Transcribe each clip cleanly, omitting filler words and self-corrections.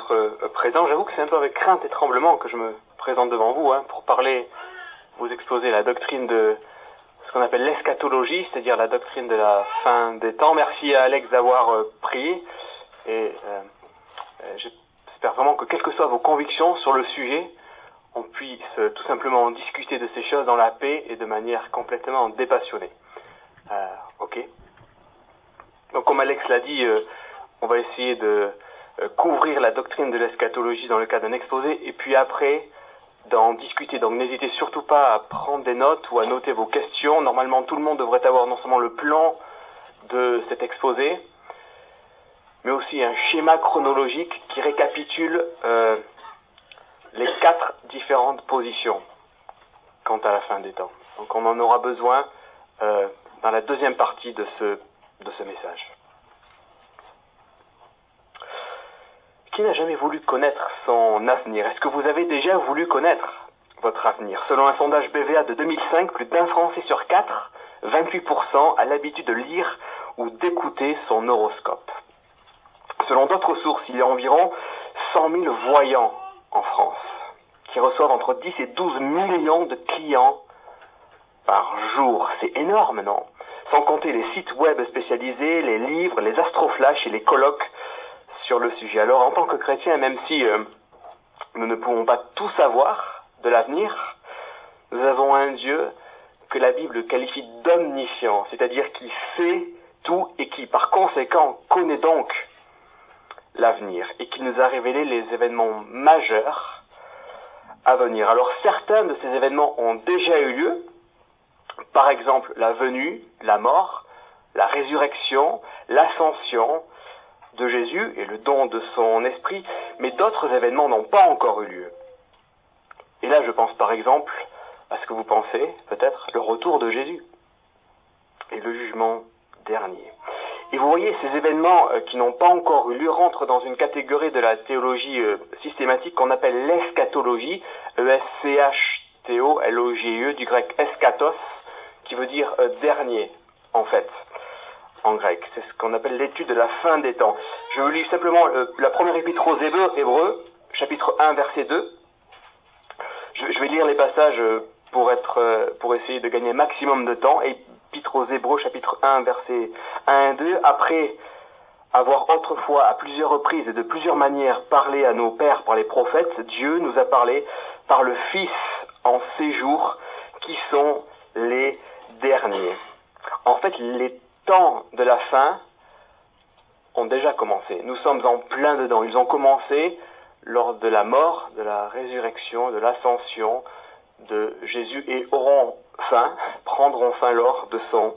d'être présent. J'avoue que c'est un peu avec crainte et tremblement que je me présente devant vous pour vous exposer la doctrine de ce qu'on appelle l'eschatologie, c'est-à-dire la doctrine de la fin des temps. Merci à Alex d'avoir prié et j'espère vraiment que quelles que soient vos convictions sur le sujet, on puisse tout simplement discuter de ces choses dans la paix et de manière complètement dépassionnée. Ok. Donc comme Alex l'a dit, on va essayer de couvrir la doctrine de l'eschatologie dans le cadre d'un exposé et puis après d'en discuter. Donc n'hésitez surtout pas à prendre des notes ou à noter vos questions. Normalement tout le monde devrait avoir non seulement le plan de cet exposé, mais aussi un schéma chronologique qui récapitule les 4 différentes positions quant à la fin des temps. Donc on en aura besoin dans la deuxième partie de ce message. Qui n'a jamais voulu connaître son avenir? Est-ce que vous avez déjà voulu connaître votre avenir? Selon un sondage BVA de 2005, plus d'un Français sur 4, 28%, a l'habitude de lire ou d'écouter son horoscope. Selon d'autres sources, il y a environ 100 000 voyants en France, qui reçoivent entre 10 et 12 millions de clients par jour. C'est énorme, non? Sans compter les sites web spécialisés, les livres, les astroflash et les colloques sur le sujet. Alors, en tant que chrétiens, même si nous ne pouvons pas tout savoir de l'avenir, nous avons un Dieu que la Bible qualifie d'omniscient, c'est-à-dire qui sait tout et qui, par conséquent, connaît donc l'avenir et qui nous a révélé les événements majeurs à venir. Alors, certains de ces événements ont déjà eu lieu, par exemple la venue, la mort, la résurrection, l'ascension de Jésus et le don de son esprit, mais d'autres événements n'ont pas encore eu lieu. Et là, je pense par exemple à ce que vous pensez, peut-être, le retour de Jésus et le jugement dernier. Et vous voyez, ces événements qui n'ont pas encore eu lieu rentrent dans une catégorie de la théologie systématique qu'on appelle l'eschatologie, E-S-C-H-T-O-L-O-G-E, du grec eschatos, qui veut dire dernier, en fait, en grec. C'est ce qu'on appelle l'étude de la fin des temps. Je vous lis simplement la première épître aux Hébreux, chapitre 1, verset 2. Je vais lire les passages pour essayer de gagner maximum de temps. Épître aux Hébreux, chapitre 1, versets 1 et 2. Après avoir autrefois, à plusieurs reprises et de plusieurs manières, parlé à nos pères par les prophètes, Dieu nous a parlé par le Fils en ces jours qui sont les derniers. En fait, les temps de la fin ont déjà commencé. Nous sommes en plein dedans. Ils ont commencé lors de la mort, de la résurrection, de l'ascension de Jésus et prendront fin lors de son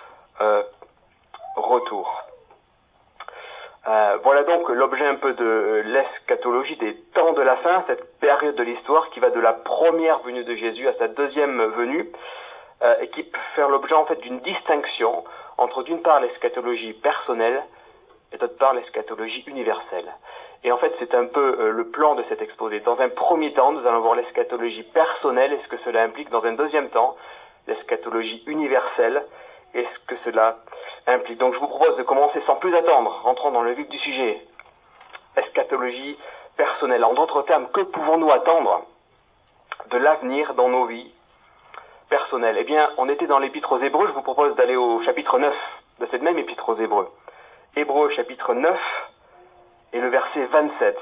retour. Voilà donc l'objet un peu de l'eschatologie des temps de la fin, cette période de l'histoire qui va de la première venue de Jésus à sa deuxième venue, et qui peut faire l'objet en fait d'une distinction entre d'une part l'eschatologie personnelle et d'autre part l'eschatologie universelle. Et en fait c'est un peu le plan de cet exposé. Dans un premier temps nous allons voir l'eschatologie personnelle et ce que cela implique. Dans un deuxième temps l'eschatologie universelle et ce que cela implique. Donc je vous propose de commencer sans plus attendre, rentrons dans le vif du sujet. Eschatologie personnelle. En d'autres termes, que pouvons-nous attendre de l'avenir dans nos vies personnelles? Eh bien, on était dans l'épître aux Hébreux, je vous propose d'aller au chapitre 9 de cette même épître aux Hébreux. Hébreux chapitre 9 et le verset 27.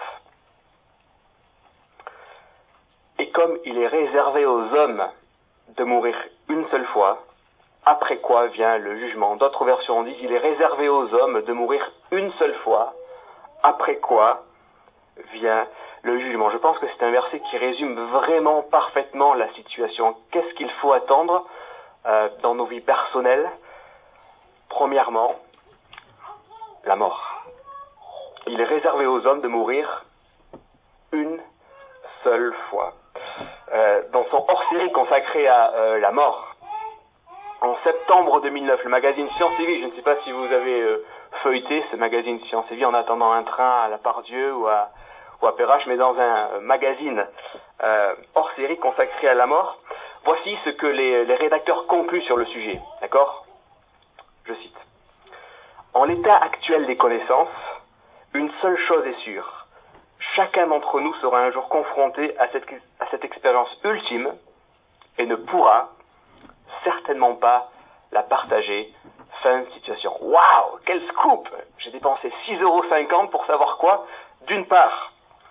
Et comme il est réservé aux hommes de mourir une seule fois, après quoi vient le jugement. D'autres versions disent il est réservé aux hommes de mourir une seule fois, après quoi vient le jugement. Je pense que c'est un verset qui résume vraiment parfaitement la situation. Qu'est-ce qu'il faut attendre dans nos vies personnelles? Premièrement, la mort. Il est réservé aux hommes de mourir une seule fois. Dans son hors-série consacré à la mort, en septembre 2009, le magazine Science et Vie, je ne sais pas si vous avez feuilleté ce magazine Science et Vie en attendant un train à la Pardieu ou à Perrache, mais dans un magazine hors série consacré à la mort, voici ce que les rédacteurs concluent sur le sujet. D'accord? Je cite. En l'état actuel des connaissances, une seule chose est sûre. Chacun d'entre nous sera un jour confronté à cette expérience ultime et ne pourra certainement pas la partager. Fin de situation. Waouh, quel scoop! J'ai dépensé 6,50 € pour savoir quoi? D'une part,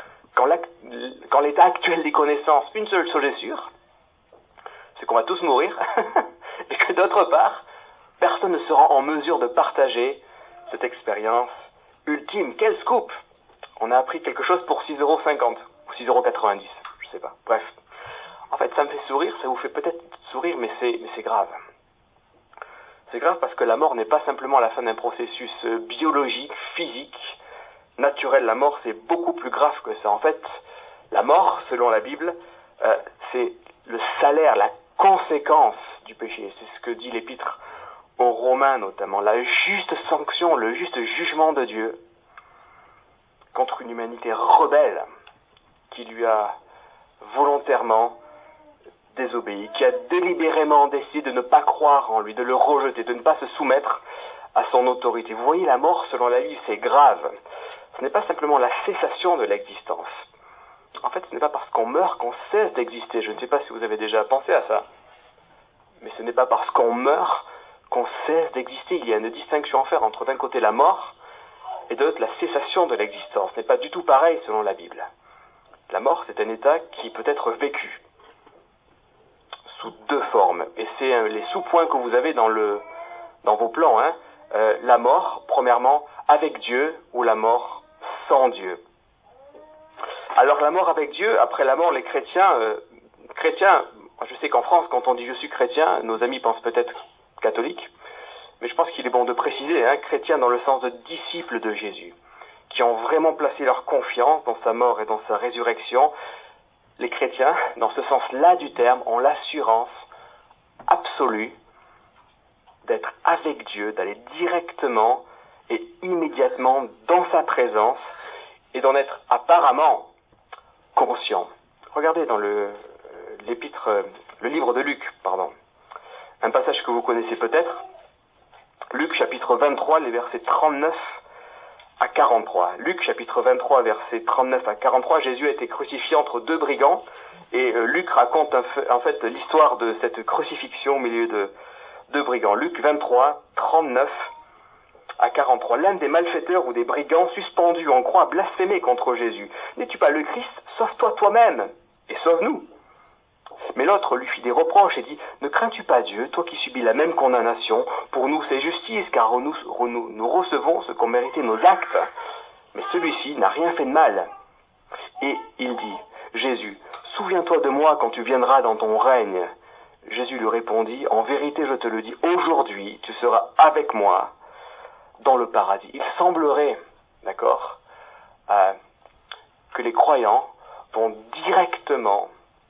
quand l'état actuel des connaissances, une seule chose est sûre, c'est qu'on va tous mourir, et que d'autre part, personne ne sera en mesure de partager cette expérience ultime. Quel scoop! On a appris quelque chose pour 6,50 € ou 6,90 €, je sais pas. Bref. En fait, ça me fait sourire, ça vous fait peut-être sourire, mais c'est grave. C'est grave parce que la mort n'est pas simplement la fin d'un processus biologique, physique, naturel. La mort, c'est beaucoup plus grave que ça. En fait, la mort, selon la Bible, c'est le salaire, la conséquence du péché. C'est ce que dit l'Épître aux Romains notamment. La juste sanction, le juste jugement de Dieu contre une humanité rebelle qui lui a volontairement désobéi, qui a délibérément décidé de ne pas croire en lui, de le rejeter, de ne pas se soumettre à son autorité. Vous voyez, la mort, selon la Bible, c'est grave. Ce n'est pas simplement la cessation de l'existence. En fait, ce n'est pas parce qu'on meurt qu'on cesse d'exister. Je ne sais pas si vous avez déjà pensé à ça. Mais ce n'est pas parce qu'on meurt qu'on cesse d'exister. Il y a une distinction à faire entre d'un côté la mort et de l'autre la cessation de l'existence. Ce n'est pas du tout pareil selon la Bible. La mort, c'est un état qui peut être vécu sous deux formes. Et c'est les sous-points que vous avez dans vos plans. La mort, premièrement, avec Dieu, ou la mort sans Dieu. Alors la mort avec Dieu, après la mort, les chrétiens, je sais qu'en France, quand on dit je suis chrétien, nos amis pensent peut-être catholique, mais je pense qu'il est bon de préciser, chrétiens dans le sens de disciples de Jésus, qui ont vraiment placé leur confiance dans sa mort et dans sa résurrection. Les chrétiens, dans ce sens-là du terme, ont l'assurance absolue d'être avec Dieu, d'aller directement et immédiatement dans sa présence et d'en être apparemment conscient. Regardez dans le livre de Luc, un passage que vous connaissez peut-être, Luc chapitre 23, les versets 39 à 43. Luc chapitre 23, versets 39 à 43, Jésus a été crucifié entre deux brigands, et Luc raconte en fait l'histoire de cette crucifixion au milieu de deux brigands. Luc 23, 39 à 43. L'un des malfaiteurs ou des brigands suspendus en croix blasphémait contre Jésus. « N'es-tu pas le Christ? Sauve-toi toi-même et sauve-nous » Mais l'autre lui fit des reproches et dit « Ne crains-tu pas Dieu, toi qui subis la même condamnation? Pour nous c'est justice, car nous recevons ce qu'ont mérité nos actes. Mais celui-ci n'a rien fait de mal. » Et il dit « Jésus, souviens-toi de moi quand tu viendras dans ton règne. » Jésus lui répondit « En vérité je te le dis, aujourd'hui tu seras avec moi dans le paradis. » Il semblerait, que les croyants vont directement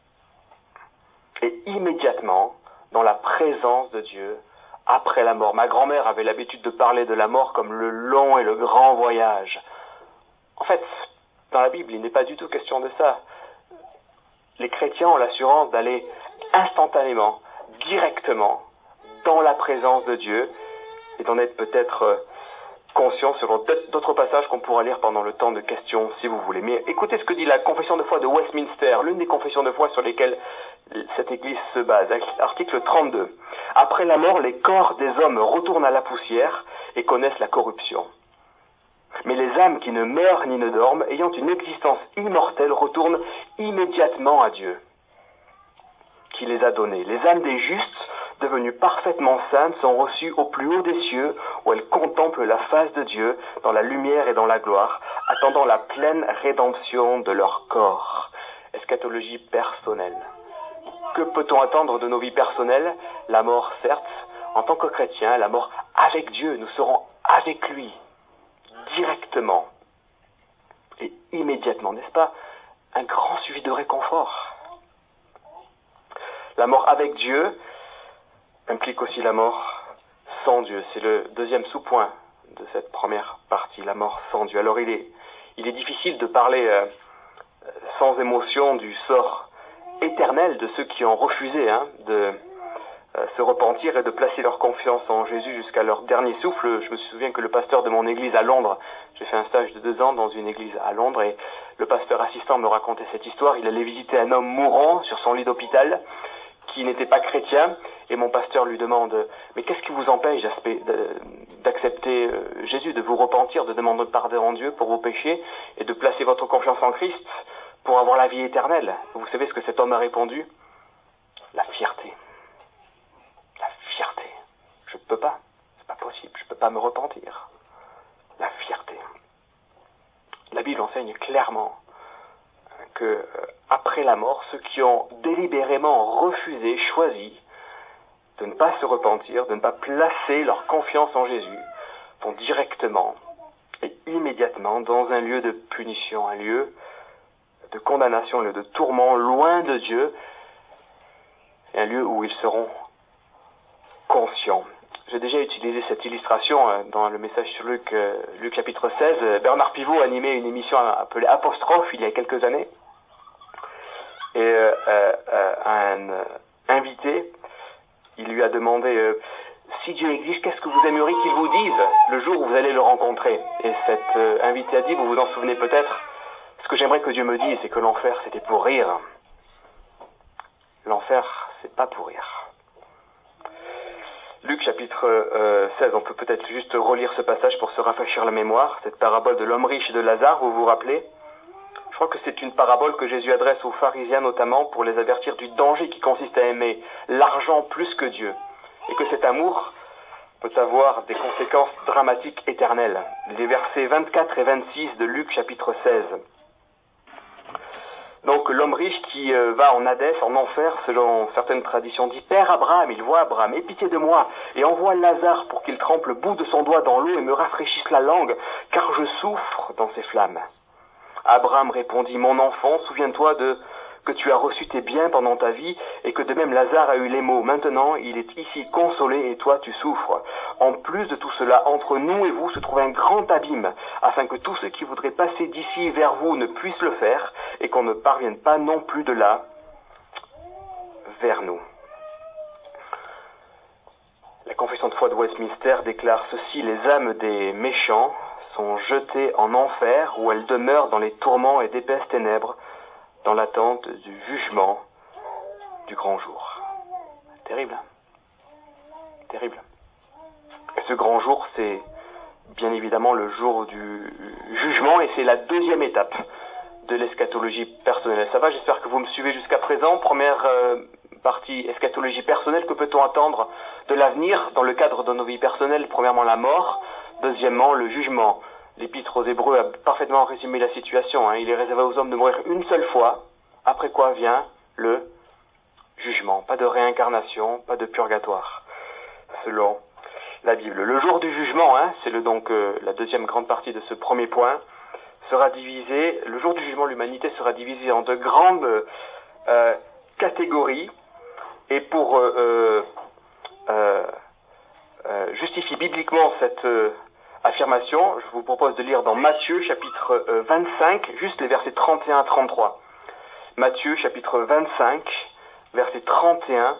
et immédiatement dans la présence de Dieu après la mort. Ma grand-mère avait l'habitude de parler de la mort comme le long et le grand voyage. En fait, dans la Bible, il n'est pas du tout question de ça. Les chrétiens ont l'assurance d'aller instantanément, directement, dans la présence de Dieu et d'en être peut-être conscient selon d'autres passages qu'on pourra lire pendant le temps de questions si vous voulez. Mais écoutez ce que dit la confession de foi de Westminster, l'une des confessions de foi sur lesquelles cette église se base. Article 32. Après la mort, les corps des hommes retournent à la poussière et connaissent la corruption. Mais les âmes qui ne meurent ni ne dorment, ayant une existence immortelle, retournent immédiatement à Dieu, qui les a données. Les âmes des justes, devenues parfaitement saintes, sont reçues au plus haut des cieux, où elles contemplent la face de Dieu, dans la lumière et dans la gloire, attendant la pleine rédemption de leur corps. Eschatologie personnelle. Que peut-on attendre de nos vies personnelles? La mort, certes. En tant que chrétien, la mort avec Dieu. Nous serons avec lui, directement et immédiatement, n'est-ce pas? Un grand suivi de réconfort. La mort avec Dieu implique aussi la mort sans Dieu. C'est le deuxième sous-point de cette première partie, la mort sans Dieu. Alors il est difficile de parler sans émotion du sort éternel de ceux qui ont refusé de se repentir et de placer leur confiance en Jésus jusqu'à leur dernier souffle. Je me souviens que le pasteur de mon église à Londres, j'ai fait un stage de 2 ans dans une église à Londres, et le pasteur assistant me racontait cette histoire. Il allait visiter un homme mourant sur son lit d'hôpital, qui n'était pas chrétien, et mon pasteur lui demande: mais qu'est-ce qui vous empêche d'accepter Jésus, de vous repentir, de demander pardon à Dieu pour vos péchés, et de placer votre confiance en Christ pour avoir la vie éternelle? Vous savez ce que cet homme a répondu? La fierté. La fierté. Je ne peux pas. C'est pas possible. Je ne peux pas me repentir. La fierté. La Bible enseigne clairement que après la mort, ceux qui ont délibérément refusé, choisi de ne pas se repentir, de ne pas placer leur confiance en Jésus, vont directement et immédiatement dans un lieu de punition, un lieu de condamnation, un lieu de tourment, loin de Dieu, et un lieu où ils seront conscients. J'ai déjà utilisé cette illustration dans le message sur Luc chapitre 16. Bernard Pivot animait une émission appelée Apostrophe il y a quelques années. Et un invité, il lui a demandé si Dieu existe, qu'est-ce que vous aimeriez qu'il vous dise le jour où vous allez le rencontrer? Et cet invité a dit, vous vous en souvenez peut-être, ce que j'aimerais que Dieu me dise, c'est que l'enfer c'était pour rire. L'enfer, c'est pas pour rire. Luc chapitre 16, on peut peut-être juste relire ce passage pour se rafraîchir la mémoire, cette parabole de l'homme riche et de Lazare, vous vous rappelez? Je crois que c'est une parabole que Jésus adresse aux pharisiens notamment pour les avertir du danger qui consiste à aimer l'argent plus que Dieu, et que cet amour peut avoir des conséquences dramatiques éternelles. Les versets 24 et 26 de Luc chapitre 16. Donc l'homme riche qui va en Hadès, en enfer, selon certaines traditions, dit: Père Abraham, il voit Abraham, aie pitié de moi, et envoie Lazare pour qu'il trempe le bout de son doigt dans l'eau et me rafraîchisse la langue, car je souffre dans ces flammes. Abraham répondit: Mon enfant, souviens-toi que tu as reçu tes biens pendant ta vie, et que de même Lazare a eu les maux. Maintenant, il est ici consolé, et toi tu souffres. En plus de tout cela, entre nous et vous se trouve un grand abîme, afin que tous ceux qui voudraient passer d'ici vers vous ne puissent le faire, et qu'on ne parvienne pas non plus de là vers nous. La confession de foi de Westminster déclare ceci: les âmes des méchants sont jetées en enfer, où elles demeurent dans les tourments et d'épaisses ténèbres, dans l'attente du jugement du grand jour. Terrible, hein? Terrible. Et ce grand jour, c'est bien évidemment le jour du jugement, et c'est la deuxième étape de l'eschatologie personnelle. Ça va, j'espère que vous me suivez jusqu'à présent. Première partie, eschatologie personnelle. Que peut-on attendre de l'avenir dans le cadre de nos vies personnelles? Premièrement, la mort. Deuxièmement, le jugement. L'Épître aux Hébreux a parfaitement résumé la situation. Il est réservé aux hommes de mourir une seule fois, après quoi vient le jugement. Pas de réincarnation, pas de purgatoire, selon la Bible. Le jour du jugement, c'est donc la deuxième grande partie de ce premier point, sera divisé. Le jour du jugement, l'humanité sera divisée en 2 grandes catégories. Et pour justifier bibliquement cette affirmation, je vous propose de lire dans Matthieu chapitre 25, juste les versets 31 à 33. Matthieu chapitre 25, versets 31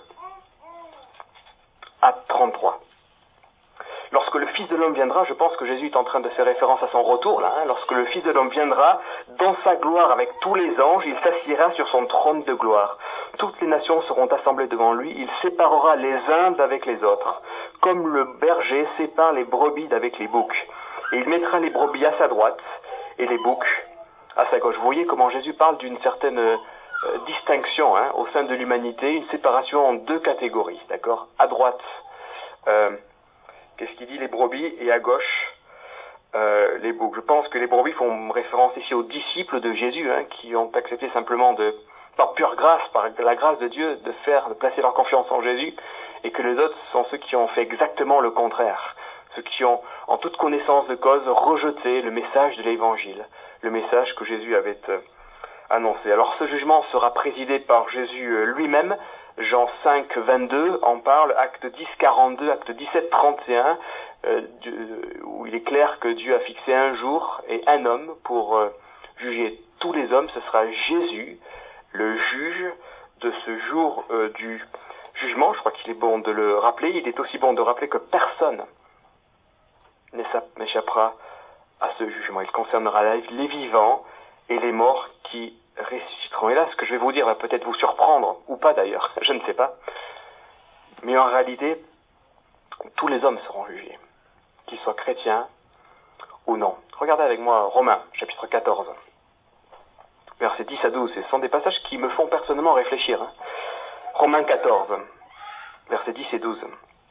à 33. Lorsque le Fils de l'homme viendra, je pense que Jésus est en train de faire référence à son retour là, lorsque le Fils de l'homme viendra, dans sa gloire avec tous les anges, il s'assiera sur son trône de gloire. Toutes les nations seront assemblées devant lui, il séparera les uns d'avec les autres, comme le berger sépare les brebis d'avec les boucs. Et il mettra les brebis à sa droite et les boucs à sa gauche. Vous voyez comment Jésus parle d'une certaine distinction au sein de l'humanité, une séparation en 2 catégories, d'accord? À droite, qu'est-ce qu'il dit? Les brebis, et à gauche, les boucs. Je pense que les brebis font référence ici aux disciples de Jésus, qui ont accepté simplement par pure grâce, par la grâce de Dieu, de placer leur confiance en Jésus, et que les autres sont ceux qui ont fait exactement le contraire, ceux qui ont, en toute connaissance de cause, rejeté le message de l'Évangile, le message que Jésus avait annoncé. Alors ce jugement sera présidé par Jésus lui-même. Jean 5, 22 en parle, acte 10, 42, acte 17, 31, où il est clair que Dieu a fixé un jour et un homme pour juger tous les hommes. Ce sera Jésus, le juge de ce jour du jugement, je crois qu'il est bon de le rappeler, il est aussi bon de rappeler que personne n'échappera à ce jugement. Il concernera les vivants et les morts qui ressusciteront. Et là, ce que je vais vous dire va peut-être vous surprendre, ou pas d'ailleurs, je ne sais pas. Mais en réalité, tous les hommes seront jugés, qu'ils soient chrétiens ou non. Regardez avec moi Romains, chapitre 14, versets 10 à 12. Ce sont des passages qui me font personnellement réfléchir. Romains 14, versets 10 et 12.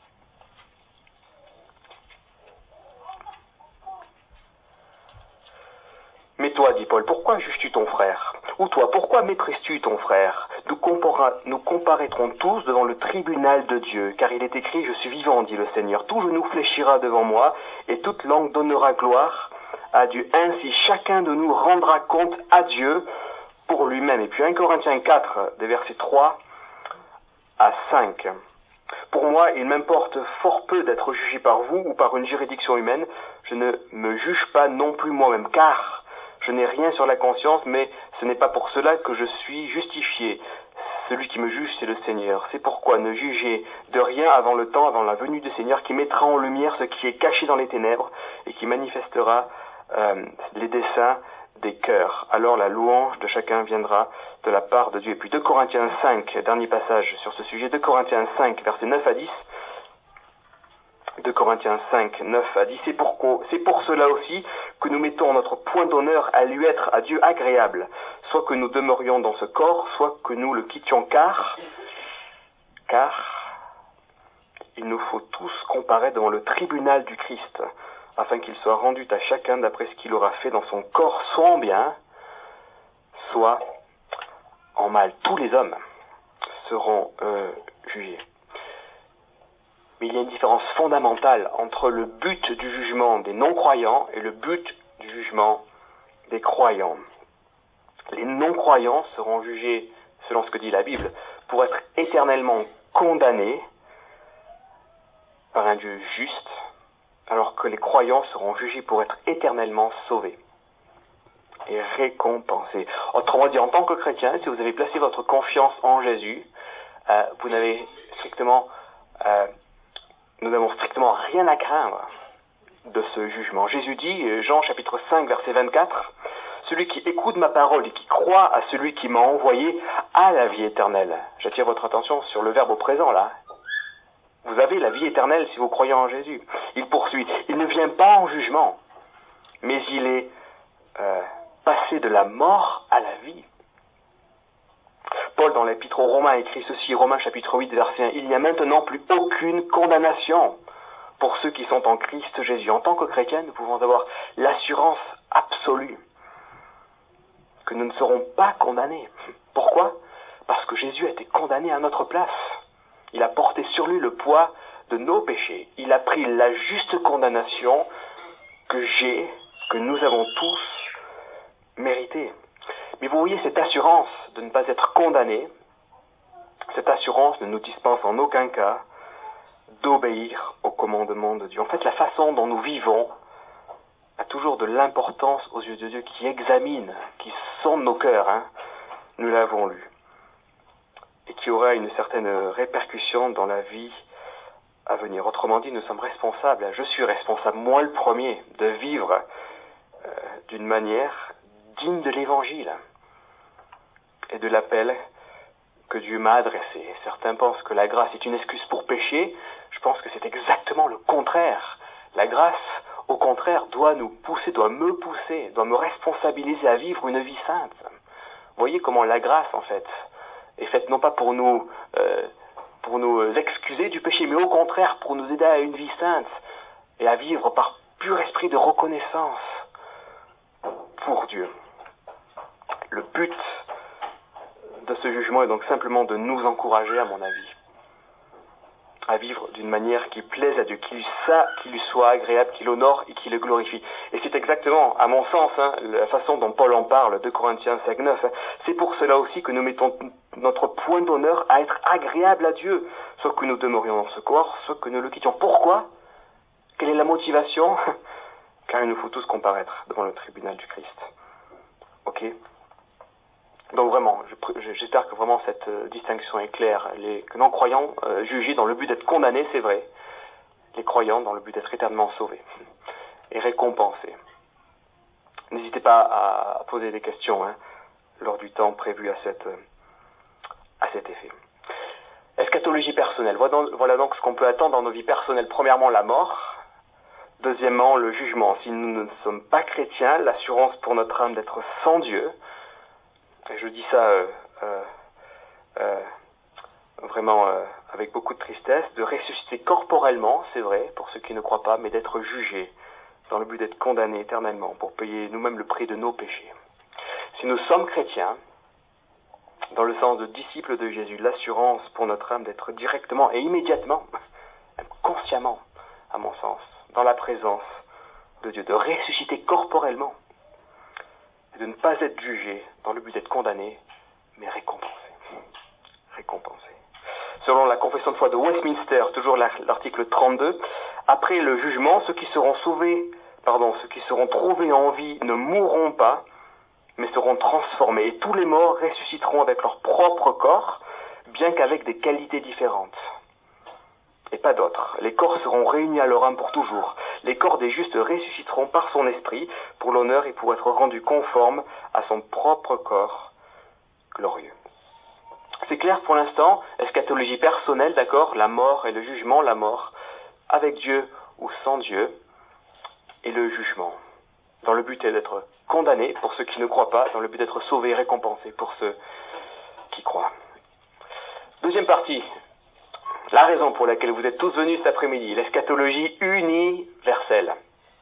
Mais toi, dit Paul, pourquoi juges-tu ton frère? Ou toi, pourquoi méprises-tu ton frère? Nous comparaîtrons tous devant le tribunal de Dieu, car il est écrit, je suis vivant, dit le Seigneur. Tout genou fléchira devant moi, et toute langue donnera gloire à Dieu. Ainsi, chacun de nous rendra compte à Dieu pour lui-même. Et puis 1 Corinthiens 4, des versets 3 à 5. Pour moi, il m'importe fort peu d'être jugé par vous ou par une juridiction humaine. Je ne me juge pas non plus moi-même, car je n'ai rien sur la conscience, mais ce n'est pas pour cela que je suis justifié. Celui qui me juge, c'est le Seigneur. C'est pourquoi ne jugez de rien avant le temps, avant la venue du Seigneur, qui mettra en lumière ce qui est caché dans les ténèbres et qui manifestera les desseins des cœurs. Alors la louange de chacun viendra de la part de Dieu. Et puis 2 Corinthiens 5, dernier passage sur ce sujet, 2 Corinthiens 5, versets 9 à 10. 2 Corinthiens 5, 9 à 10, c'est pour cela aussi que nous mettons notre point d'honneur à lui être à Dieu agréable, soit que nous demeurions dans ce corps, soit que nous le quittions, car il nous faut tous comparaître devant le tribunal du Christ, afin qu'il soit rendu à chacun d'après ce qu'il aura fait dans son corps, soit en bien, soit en mal. Tous les hommes seront jugés. Mais il y a une différence fondamentale entre le but du jugement des non-croyants et le but du jugement des croyants. Les non-croyants seront jugés, selon ce que dit la Bible, pour être éternellement condamnés par un Dieu juste, alors que les croyants seront jugés pour être éternellement sauvés et récompensés. Autrement dit, en tant que chrétien, si vous avez placé votre confiance en Jésus, vous n'avez strictement... nous n'avons strictement rien à craindre de ce jugement. Jésus dit, Jean chapitre 5, verset 24, « Celui qui écoute ma parole et qui croit à celui qui m'a envoyé a la vie éternelle. » J'attire votre attention sur le verbe au présent, là. Vous avez la vie éternelle si vous croyez en Jésus. Il poursuit, « Il ne vient pas en jugement, mais il est passé de la mort à la vie. » Paul, dans l'épître aux Romains, écrit ceci, Romains chapitre 8, verset 1, « Il n'y a maintenant plus aucune condamnation pour ceux qui sont en Christ Jésus. » En tant que chrétiens, nous pouvons avoir l'assurance absolue que nous ne serons pas condamnés. Pourquoi? Parce que Jésus a été condamné à notre place. Il a porté sur lui le poids de nos péchés. Il a pris la juste condamnation que nous avons tous méritée. Mais vous voyez, cette assurance de ne pas être condamné, cette assurance ne nous dispense en aucun cas d'obéir au commandement de Dieu. En fait, la façon dont nous vivons a toujours de l'importance aux yeux de Dieu, qui examine, qui sonde nos cœurs, nous l'avons lu, et qui aura une certaine répercussion dans la vie à venir. Autrement dit, nous sommes responsables, je suis responsable, moi le premier, de vivre d'une manière digne de l'Évangile et de l'appel que Dieu m'a adressé. Certains pensent que la grâce est une excuse pour pécher. Je pense que c'est exactement le contraire. La grâce, au contraire, doit nous pousser, doit me responsabiliser à vivre une vie sainte. Vous voyez comment la grâce, en fait, est faite non pas pour nous excuser du péché, mais au contraire pour nous aider à une vie sainte et à vivre par pur esprit de reconnaissance pour Dieu. Le but de ce jugement est donc simplement de nous encourager, à mon avis, à vivre d'une manière qui plaise à Dieu, qui lui soit agréable, qui l'honore et qui le glorifie. Et c'est exactement, à mon sens, la façon dont Paul en parle, 2 Corinthiens 5, 9. C'est pour cela aussi que nous mettons notre point d'honneur à être agréable à Dieu, soit que nous demeurions dans ce corps, soit que nous le quittions. Pourquoi? Quelle est la motivation? Car il nous faut tous comparaître devant le tribunal du Christ. Ok? Donc vraiment, j'espère que vraiment cette distinction est claire. Les non-croyants jugés dans le but d'être condamnés, c'est vrai. Les croyants dans le but d'être éternellement sauvés et récompensés. N'hésitez pas à poser des questions lors du temps prévu à cet effet. Eschatologie personnelle. Voilà donc ce qu'on peut attendre dans nos vies personnelles. Premièrement, la mort. Deuxièmement, le jugement. Si nous ne sommes pas chrétiens, l'assurance pour notre âme d'être sans Dieu. Et je dis ça vraiment avec beaucoup de tristesse, de ressusciter corporellement, c'est vrai, pour ceux qui ne croient pas, mais d'être jugés dans le but d'être condamnés éternellement pour payer nous-mêmes le prix de nos péchés. Si nous sommes chrétiens, dans le sens de disciples de Jésus, l'assurance pour notre âme d'être directement et immédiatement, même consciemment, à mon sens, dans la présence de Dieu, de ressusciter corporellement et de ne pas être jugé dans le but d'être condamné, mais récompensé. Récompensé. Selon la confession de foi de Westminster, toujours l'article 32, après le jugement, ceux qui seront trouvés en vie ne mourront pas, mais seront transformés, et tous les morts ressusciteront avec leur propre corps, bien qu'avec des qualités différentes. Et pas d'autres. Les corps seront réunis à leur âme pour toujours. Les corps des justes ressusciteront par son esprit, pour l'honneur et pour être rendus conformes à son propre corps glorieux. C'est clair pour l'instant, eschatologie personnelle, d'accord, la mort et le jugement, la mort avec Dieu ou sans Dieu, et le jugement, dans le but d'être condamné pour ceux qui ne croient pas, dans le but d'être sauvés et récompensés pour ceux qui croient. Deuxième partie, la raison pour laquelle vous êtes tous venus cet après-midi, l'eschatologie universelle.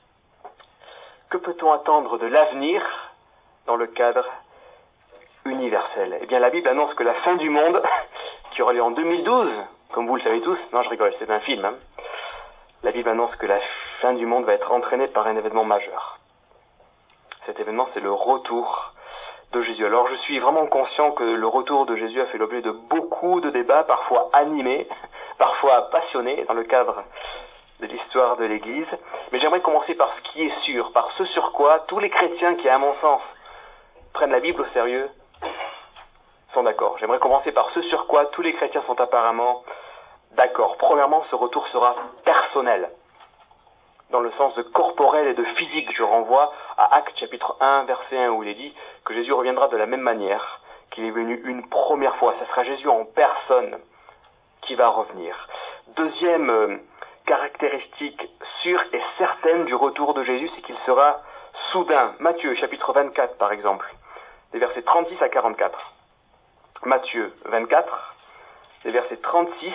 Que peut-on attendre de l'avenir dans le cadre universel? Eh bien, la Bible annonce que la fin du monde, qui aura lieu en 2012, comme vous le savez tous, non je rigole, c'est un film, la Bible annonce que la fin du monde va être entraînée par un événement majeur. Cet événement, c'est le retour de Jésus. Alors, je suis vraiment conscient que le retour de Jésus a fait l'objet de beaucoup de débats, parfois animés, parfois passionnés, dans le cadre de l'histoire de l'Église. Mais j'aimerais commencer par ce qui est sûr, par ce sur quoi tous les chrétiens qui, à mon sens, prennent la Bible au sérieux, sont d'accord. J'aimerais commencer par ce sur quoi tous les chrétiens sont apparemment d'accord. Premièrement, ce retour sera personnel, dans le sens de corporel et de physique. Je renvoie à Actes chapitre 1, verset 1, où il est dit que Jésus reviendra de la même manière qu'il est venu une première fois. Ce sera Jésus en personne qui va revenir. Deuxième caractéristique sûre et certaine du retour de Jésus, c'est qu'il sera soudain. Matthieu chapitre 24, par exemple, des versets 36 à 44. Matthieu 24, des versets 36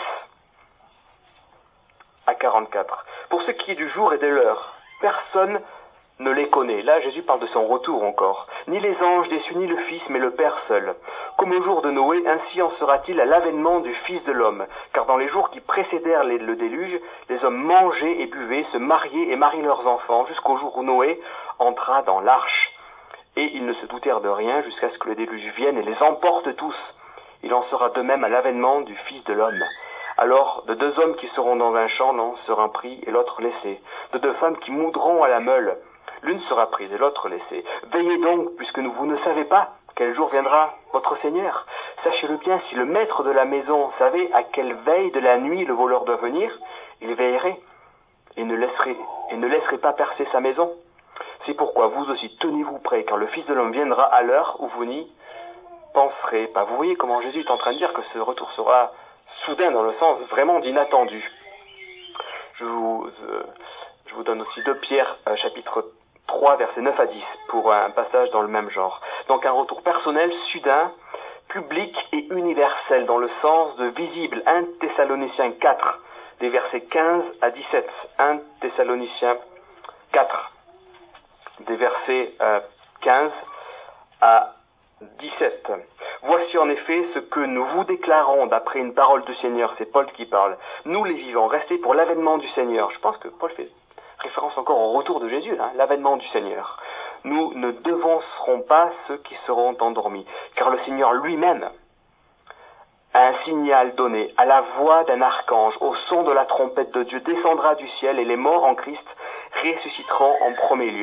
à 44. Pour ce qui est du jour et de l'heure, personne ne les connaît. Là, Jésus parle de son retour encore. Ni les anges déçus, ni le Fils, mais le Père seul. Comme au jour de Noé, ainsi en sera-t-il à l'avènement du Fils de l'homme. Car dans les jours qui précédèrent le déluge, les hommes mangeaient et buvaient, se mariaient et mariaient leurs enfants, jusqu'au jour où Noé entra dans l'arche. Et ils ne se doutèrent de rien jusqu'à ce que le déluge vienne et les emporte tous. Il en sera de même à l'avènement du Fils de l'homme. Alors, de deux hommes qui seront dans un champ, l'un sera pris et l'autre laissé. De deux femmes qui moudront à la meule, l'une sera prise et l'autre laissée. Veillez donc, puisque vous ne savez pas quel jour viendra votre Seigneur. Sachez-le bien, si le maître de la maison savait à quelle veille de la nuit le voleur doit venir, il veillerait et ne laisserait pas percer sa maison. C'est pourquoi vous aussi tenez-vous prêts, car le Fils de l'homme viendra à l'heure où vous n'y penserez pas. Vous voyez comment Jésus est en train de dire que ce retour sera soudain, dans le sens vraiment d'inattendu. Je vous donne aussi 2 Pierre chapitre 3 versets 9 à 10 pour un passage dans le même genre. Donc un retour personnel, soudain, public et universel dans le sens de visible. 1 Thessaloniciens 4 des versets 15 à 17. 1 Thessaloniciens 4 des versets 15 à 17. Voici en effet ce que nous vous déclarons d'après une parole du Seigneur, c'est Paul qui parle. Nous les vivants, restés pour l'avènement du Seigneur. Je pense que Paul fait référence encore au retour de Jésus, l'avènement du Seigneur. Nous ne devancerons pas ceux qui seront endormis, car le Seigneur lui-même a un signal donné, à la voix d'un archange, au son de la trompette de Dieu, descendra du ciel et les morts en Christ ressusciteront en premier lieu.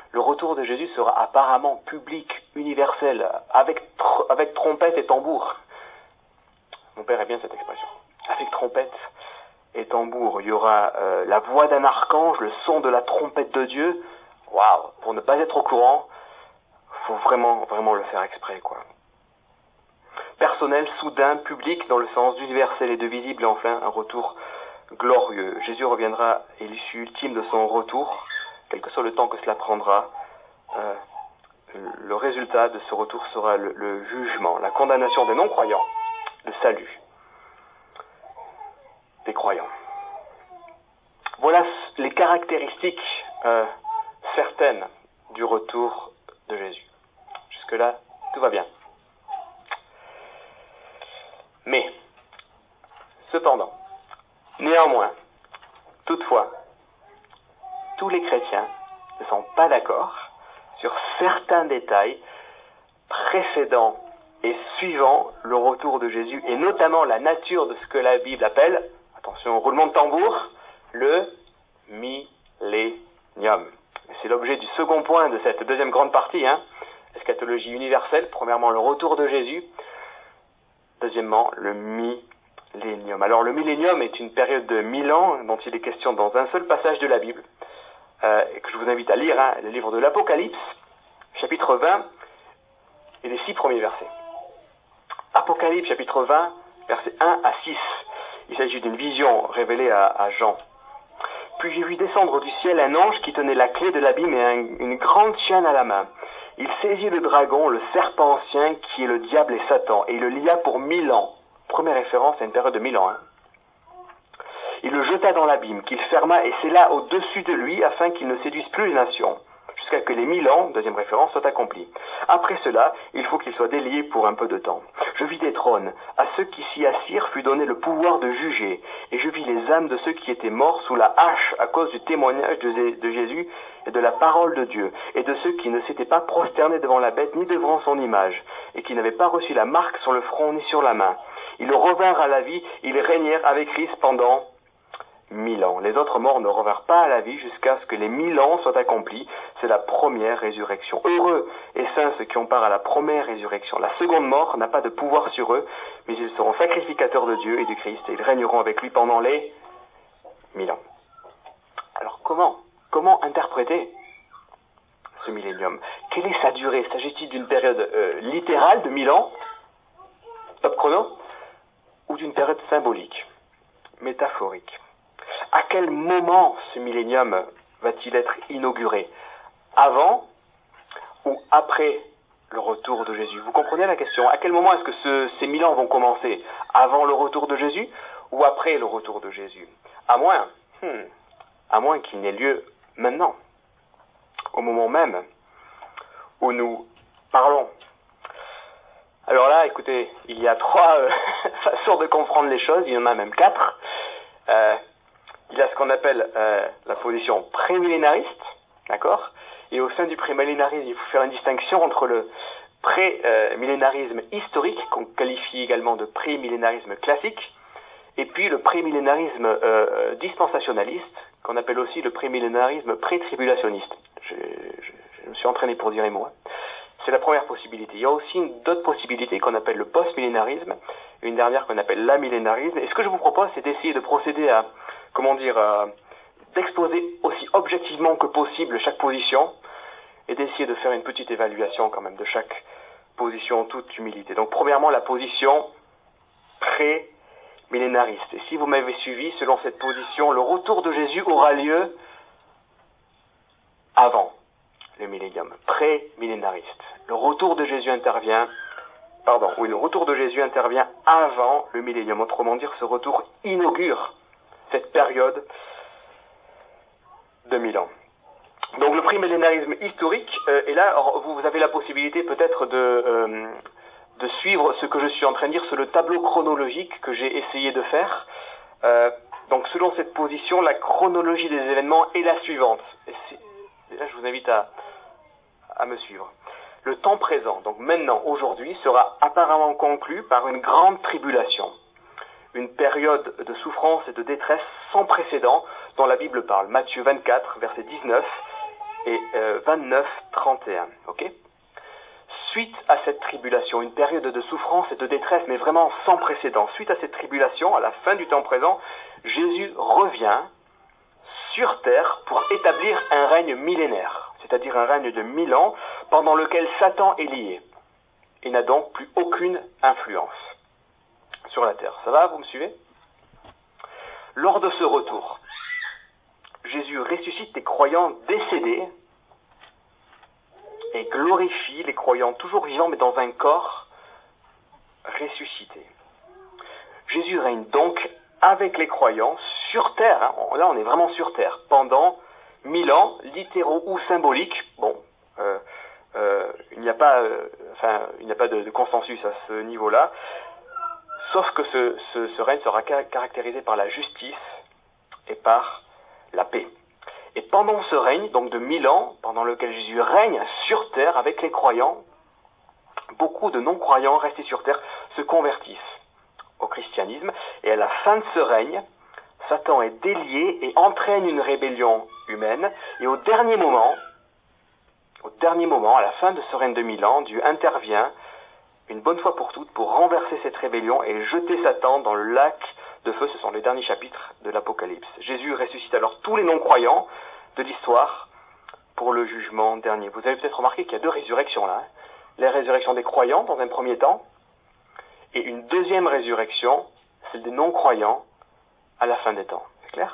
le retour de Jésus sera apparemment public, universel, avec trompette et tambour. Mon père aime bien cette expression. Avec trompette et tambour, il y aura la voix d'un archange, le son de la trompette de Dieu. Waouh! Pour ne pas être au courant, faut vraiment le faire exprès, quoi. Personnel, soudain, public, dans le sens d'universel et de visible, et enfin un retour glorieux. Jésus reviendra, et l'issue ultime de son retour, quel que soit le temps que cela prendra, le résultat de ce retour sera le jugement, la condamnation des non-croyants, le salut des croyants. Voilà les caractéristiques certaines du retour de Jésus. Jusque-là, tout va bien. Mais, cependant, néanmoins, toutefois, tous les chrétiens ne sont pas d'accord sur certains détails précédents et suivant le retour de Jésus, et notamment la nature de ce que la Bible appelle, attention, roulement de tambour, le millénium. C'est l'objet du second point de cette deuxième grande partie, eschatologie universelle, premièrement le retour de Jésus, deuxièmement le millénium. Alors le millénium est une période de 1000 ans dont il est question dans un seul passage de la Bible, et que je vous invite à lire, le livre de l'Apocalypse, chapitre 20, et les 6 premiers versets. Apocalypse, chapitre 20, versets 1 à 6. Il s'agit d'une vision révélée à Jean. Puis j'ai vu descendre du ciel un ange qui tenait la clé de l'abîme et une grande chaîne à la main. Il saisit le dragon, le serpent ancien, qui est le diable et Satan, et il le lia pour 1000 ans. Première référence à une période de 1000 ans. Il le jeta dans l'abîme, qu'il ferma et scella au-dessus de lui, afin qu'il ne séduise plus les nations, jusqu'à que les 1000 ans, deuxième référence, soient accomplis. Après cela, il faut qu'il soit délié pour un peu de temps. Je vis des trônes. À ceux qui s'y assirent fut donné le pouvoir de juger. Et je vis les âmes de ceux qui étaient morts sous la hache à cause du témoignage de Jésus et de la parole de Dieu, et de ceux qui ne s'étaient pas prosternés devant la bête ni devant son image, et qui n'avaient pas reçu la marque sur le front ni sur la main. Ils revinrent à la vie, ils régnèrent avec Christ pendant 1000 ans. Les autres morts ne revinrent pas à la vie jusqu'à ce que les 1000 ans soient accomplis. C'est la première résurrection. Heureux et saints ceux qui ont part à la première résurrection. La seconde mort n'a pas de pouvoir sur eux, mais ils seront sacrificateurs de Dieu et du Christ, et ils régneront avec lui pendant les 1000 ans. Alors comment interpréter ce millénium? Quelle est sa durée? S'agit-il d'une période littérale de 1000 ans, top chrono, ou d'une période symbolique, métaphorique? À quel moment ce millénium va-t-il être inauguré? Avant ou après le retour de Jésus? Vous comprenez la question? À quel moment est-ce que ces 1000 ans vont commencer? Avant le retour de Jésus ou après le retour de Jésus? À moins qu'il n'ait lieu maintenant, au moment même où nous parlons. Alors là, écoutez, il y a 3 façons de comprendre les choses, il y en a même 4. Il y a ce qu'on appelle la position prémillénariste, d'accord? Et au sein du prémillénarisme, il faut faire une distinction entre le prémillénarisme historique, qu'on qualifie également de prémillénarisme classique, et puis le prémillénarisme dispensationaliste, qu'on appelle aussi le prémillénarisme pré-tribulationniste. Je me suis entraîné pour dire les mots. C'est la première possibilité. Il y a aussi d'autres possibilités qu'on appelle le post-millénarisme, une dernière qu'on appelle l'amillénarisme. Et ce que je vous propose, c'est d'essayer de procéder à, d'exposer aussi objectivement que possible chaque position, et d'essayer de faire une petite évaluation quand même de chaque position en toute humilité. Donc premièrement, la position pré-millénariste. Et si vous m'avez suivi, selon cette position, le retour de Jésus aura lieu avant le millénium, pré-millénariste. Le retour de Jésus intervient avant le millénium. Autrement dire, ce retour inaugure cette période de 1000 ans. Donc le prémillénarisme historique, et là, vous avez la possibilité peut-être de suivre ce que je suis en train de dire sur le tableau chronologique que j'ai essayé de faire. Donc selon cette position, la chronologie des événements est la suivante. Et là, je vous invite à me suivre. Le temps présent, donc maintenant, aujourd'hui, sera apparemment conclu par une grande tribulation. Une période de souffrance et de détresse sans précédent dont la Bible parle. Matthieu 24, verset 19, et 29-31. Ok ? Suite à cette tribulation, une période de souffrance et de détresse, mais vraiment sans précédent. Suite à cette tribulation, à la fin du temps présent, Jésus revient sur terre pour établir un règne millénaire, c'est-à-dire un règne de 1000 ans, pendant lequel Satan est lié et n'a donc plus aucune influence sur la terre. Ça va, vous me suivez ? Lors de ce retour, Jésus ressuscite les croyants décédés et glorifie les croyants toujours vivants mais dans un corps ressuscité. Jésus règne donc avec les croyants sur terre, hein, là on est vraiment sur terre, pendant 1000 ans, littéraux ou symboliques. Bon, il n'y a pas de consensus à ce niveau-là, sauf que ce règne sera caractérisé par la justice et par la paix. Et pendant ce règne, donc de 1000 ans, pendant lequel Jésus règne sur terre avec les croyants, beaucoup de non-croyants restés sur terre se convertissent au christianisme, et à la fin de ce règne, Satan est délié et entraîne une rébellion humaine, et au dernier moment, à la fin de ce règne de 1000 ans, Dieu intervient une bonne fois pour toutes pour renverser cette rébellion et jeter Satan dans le lac de feu. Ce sont les derniers chapitres de l'Apocalypse. Jésus ressuscite alors tous les non-croyants de l'histoire pour le jugement dernier. Vous avez peut-être remarqué qu'il y a deux résurrections là. La résurrection des croyants dans un premier temps, et une deuxième résurrection, celle des non-croyants à la fin des temps. C'est clair ?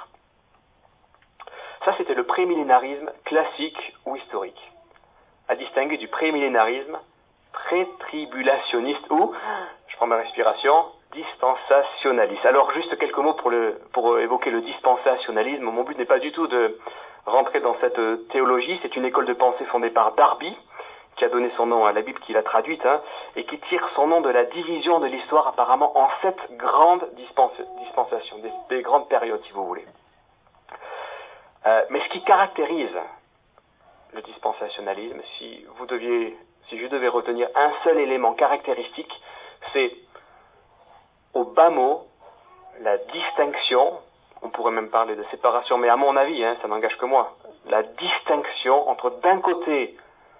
Ça, c'était le prémillénarisme classique ou historique, à distinguer du prémillénarisme pré-tribulationniste ou, je prends ma respiration, dispensationaliste. Alors, juste quelques mots pour évoquer le dispensationalisme. Mon but n'est pas du tout de rentrer dans cette théologie. C'est une école de pensée fondée par Darby, qui a donné son nom à la Bible qu'il a traduite, et qui tire son nom de la division de l'histoire apparemment en 7 grandes dispensations, des grandes périodes si vous voulez. Mais ce qui caractérise le dispensationalisme, si je devais retenir un seul élément caractéristique, c'est au bas mot la distinction, on pourrait même parler de séparation, mais à mon avis, ça n'engage que moi, la distinction entre d'un côté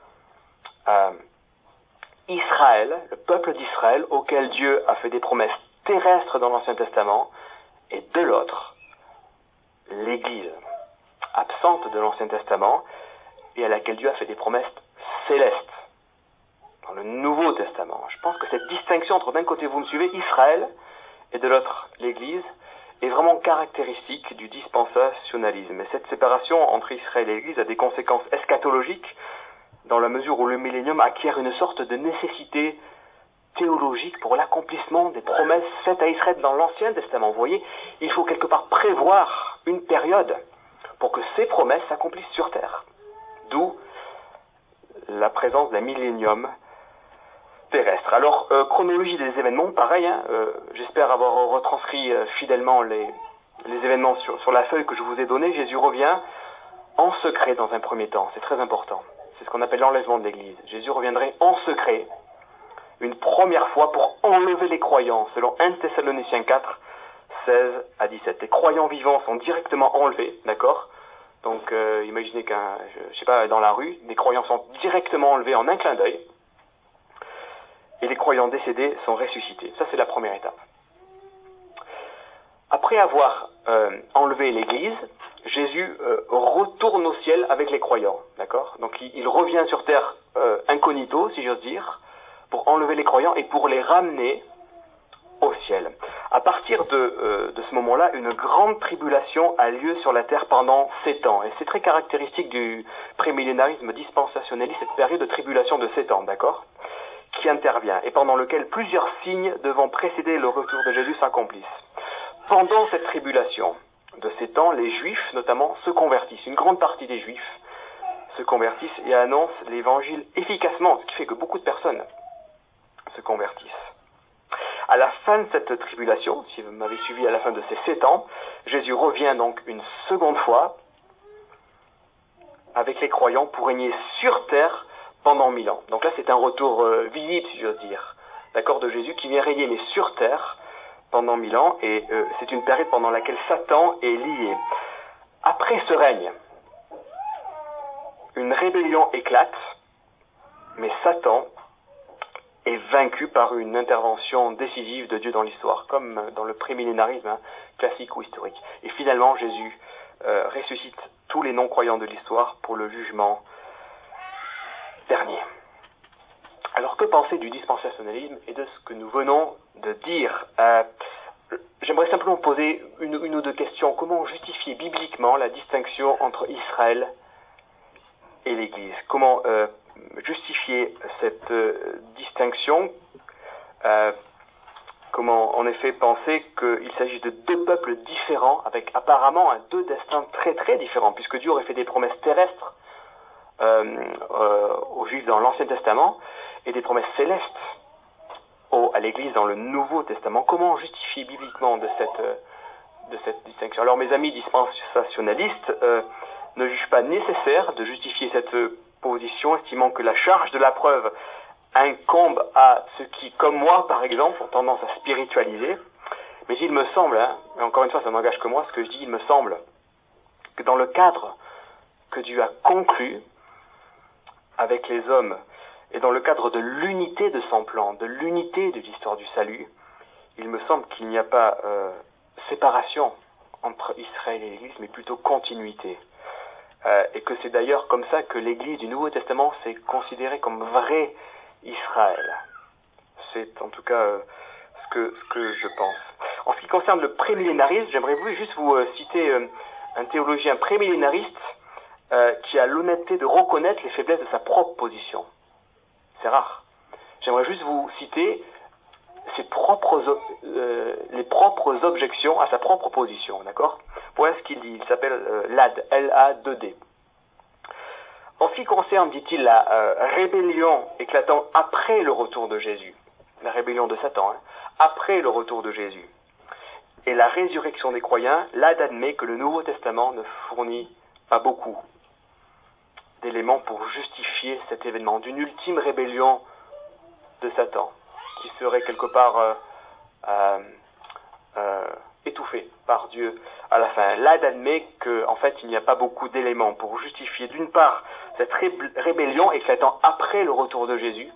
Israël, le peuple d'Israël, auquel Dieu a fait des promesses terrestres dans l'Ancien Testament, et de l'autre, l'Église, absente de l'Ancien Testament, et à laquelle Dieu a fait des promesses célestes dans le Nouveau Testament. Je pense que cette distinction entre d'un côté, vous me suivez, Israël, et de l'autre, l'Église, est vraiment caractéristique du dispensationalisme. Et cette séparation entre Israël et l'Église a des conséquences eschatologiques, dans la mesure où le millénium acquiert une sorte de nécessité théologique pour l'accomplissement des promesses faites à Israël dans l'Ancien Testament. Vous voyez, il faut quelque part prévoir une période pour que ces promesses s'accomplissent sur terre. D'où la présence d'un millénium terrestre. Alors, chronologie des événements, pareil, j'espère avoir retranscrit fidèlement les événements sur la feuille que je vous ai donnée. Jésus revient en secret dans un premier temps, c'est très important. C'est ce qu'on appelle l'enlèvement de l'Église. Jésus reviendrait en secret, une première fois, pour enlever les croyants, selon 1 Thessaloniciens 4, 16 à 17. Les croyants vivants sont directement enlevés, d'accord ? Donc, imaginez dans la rue, les croyants sont directement enlevés en un clin d'œil, et les croyants décédés sont ressuscités. Ça, c'est la première étape. Après avoir enlevé l'Église, Jésus retourne au ciel avec les croyants, d'accord ? Donc il revient sur terre incognito, si j'ose dire, pour enlever les croyants et pour les ramener au ciel. À partir de ce moment-là, une grande tribulation a lieu sur la terre pendant 7 ans. Et c'est très caractéristique du prémillénarisme dispensationaliste, cette période de tribulation de 7 ans, d'accord ? Qui intervient, et pendant lequel plusieurs signes devant précéder le retour de Jésus s'accomplissent. Pendant cette tribulation de 7 ans, les Juifs, notamment, se convertissent. Une grande partie des Juifs se convertissent et annoncent l'Évangile efficacement, ce qui fait que beaucoup de personnes se convertissent. À la fin de cette tribulation, si vous m'avez suivi à la fin de ces 7 ans, Jésus revient donc une seconde fois avec les croyants pour régner sur terre pendant 1000 ans. Donc là, c'est un retour visible, si j'ose dire, d'accord, de Jésus qui vient régner, mais sur terre, pendant 1000 ans, et c'est une période pendant laquelle Satan est lié. Après ce règne, une rébellion éclate, mais Satan est vaincu par une intervention décisive de Dieu dans l'histoire, comme dans le prémillénarisme classique ou historique. Et finalement, Jésus ressuscite tous les non-croyants de l'histoire pour le jugement dernier. Alors que penser du dispensationalisme et de ce que nous venons de dire? J'aimerais simplement poser une ou deux questions. Comment justifier bibliquement la distinction entre Israël et l'Église? Comment justifier cette distinction? Comment en effet penser qu'il s'agit de deux peuples différents avec apparemment deux destins très très différents, puisque Dieu aurait fait des promesses terrestres aux Juifs dans l'Ancien Testament et des promesses célestes à l'Église dans le Nouveau Testament. Comment justifier bibliquement de cette distinction? Alors mes amis dispensationalistes ne jugent pas nécessaire de justifier cette position, estimant que la charge de la preuve incombe à ceux qui, comme moi par exemple, ont tendance à spiritualiser. Mais il me semble, et encore une fois ça n'engage que moi ce que je dis, il me semble que dans le cadre que Dieu a conclu avec les hommes, et dans le cadre de l'unité de son plan, de l'unité de l'histoire du salut, il me semble qu'il n'y a pas séparation entre Israël et l'Église, mais plutôt continuité. Et que c'est d'ailleurs comme ça que l'Église du Nouveau Testament s'est considérée comme vrai Israël. C'est en tout cas ce que je pense. En ce qui concerne le prémillénarisme, j'aimerais juste vous citer un théologien prémillénariste qui a l'honnêteté de reconnaître les faiblesses de sa propre position. C'est rare. J'aimerais juste vous citer les propres objections à sa propre position, d'accord? Voilà ce qu'il dit. Il s'appelle LAD, L-A-D-D. En ce qui concerne, dit-il, la rébellion éclatant après le retour de Jésus, la rébellion de Satan, après le retour de Jésus, et la résurrection des croyants, LAD admet que le Nouveau Testament ne fournit pas beaucoup d'éléments pour justifier cet événement d'une ultime rébellion de Satan, qui serait quelque part étouffée par Dieu à la fin. Là, admet qu'en fait, il n'y a pas beaucoup d'éléments pour justifier, d'une part, cette rébellion éclatant après le retour de Jésus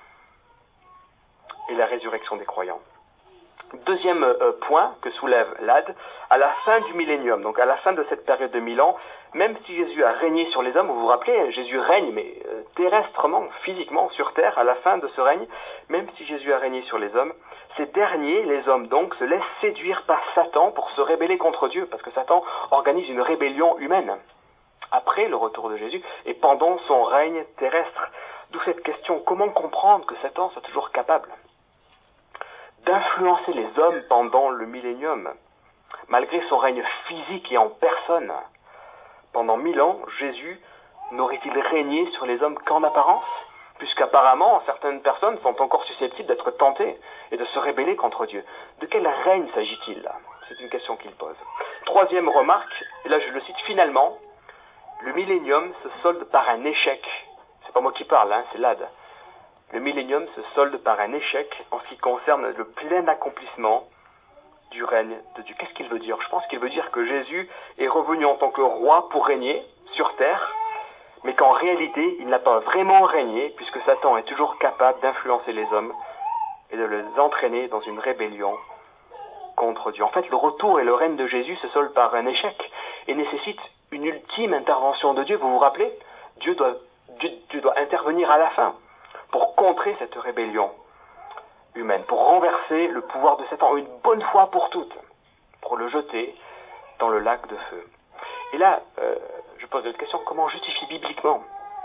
et la résurrection des croyants. Deuxième point que soulève Lad, à la fin du millénium, donc à la fin de cette période de 1000 ans, même si Jésus a régné sur les hommes, vous vous rappelez, Jésus règne, mais terrestrement, physiquement, sur terre, à la fin de ce règne, même si Jésus a régné sur les hommes, ces derniers, les hommes donc, se laissent séduire par Satan pour se rébeller contre Dieu, parce que Satan organise une rébellion humaine, après le retour de Jésus, et pendant son règne terrestre. D'où cette question, comment comprendre que Satan soit toujours capable d'influencer les hommes pendant le millénium, malgré son règne physique et en personne? Pendant 1000 ans, Jésus n'aurait-il régné sur les hommes qu'en apparence, puisqu'apparemment certaines personnes sont encore susceptibles d'être tentées et de se rébeller contre Dieu? De quel règne s'agit-il là? C'est une question qu'il pose. Troisième remarque, et là je le cite finalement, le millénium se solde par un échec. C'est pas moi qui parle, c'est Lad. Le millénium se solde par un échec en ce qui concerne le plein accomplissement du règne de Dieu. Qu'est-ce qu'il veut dire? Je pense qu'il veut dire que Jésus est revenu en tant que roi pour régner sur terre, mais qu'en réalité, il n'a pas vraiment régné, puisque Satan est toujours capable d'influencer les hommes et de les entraîner dans une rébellion contre Dieu. En fait, le retour et le règne de Jésus se soldent par un échec et nécessite une ultime intervention de Dieu. Vous vous rappelez? Dieu doit intervenir à la fin pour contrer cette rébellion humaine, pour renverser le pouvoir de Satan une bonne fois pour toutes, pour le jeter dans le lac de feu. Et là, je pose une question, comment justifier bibliquement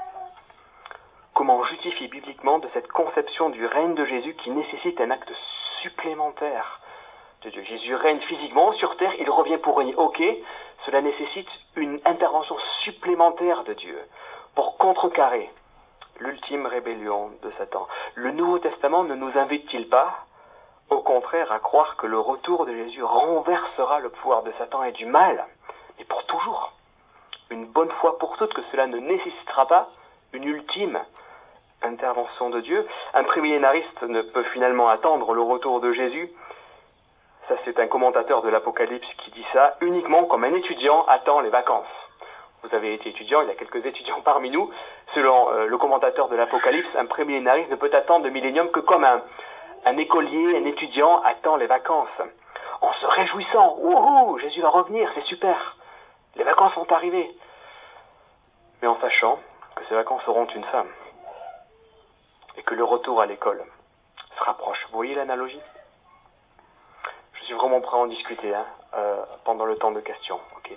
de cette conception du règne de Jésus qui nécessite un acte supplémentaire de Dieu? Jésus règne physiquement sur terre, il revient pour régner. Ok, cela nécessite une intervention supplémentaire de Dieu pour contrecarrer l'ultime rébellion de Satan. Le Nouveau Testament ne nous invite-t-il pas, au contraire, à croire que le retour de Jésus renversera le pouvoir de Satan et du mal, mais pour toujours, une bonne fois pour toutes, que cela ne nécessitera pas une ultime intervention de Dieu? Un prémillénariste ne peut finalement attendre le retour de Jésus, ça c'est un commentateur de l'Apocalypse qui dit ça, uniquement comme un étudiant attend les vacances. vous avez été étudiant, il y a quelques étudiants parmi nous, selon le commentateur de l'Apocalypse, un prémillénariste ne peut attendre le millénium que comme un écolier, un étudiant attend les vacances, en se réjouissant. Wouhou, Jésus va revenir, c'est super, les vacances sont arrivées. Mais en sachant que ces vacances auront une fin, et que le retour à l'école se rapproche. Vous voyez l'analogie? Je suis vraiment prêt à en discuter pendant le temps de questions. Okay.